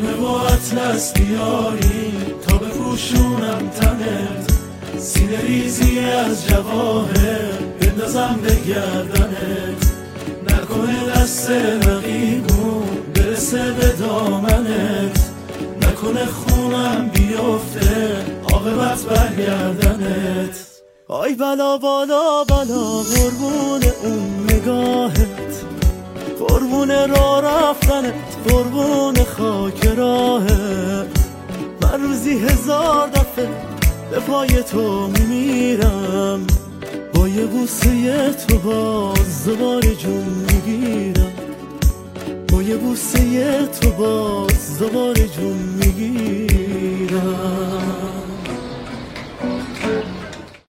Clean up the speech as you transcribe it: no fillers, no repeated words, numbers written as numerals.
همه با اطلس بیاری تا بپوشونم تنت، سینه ریزی از جواهر بندازم به گردنت، نکنه دست رقیبون برسه به دامنت، نکنه خونم بیفته عاقبت برگردنت. آی بلا بالا بالا قربون اون نگاهت، قربون راه رفتنت، قربون خاک راهت. من روزی 1000 دفعه به پای تو میمیرم، با یه بوسه تو باز دوباره جون میگیرم، با یه بوسه تو باز دوباره جون میگیرم.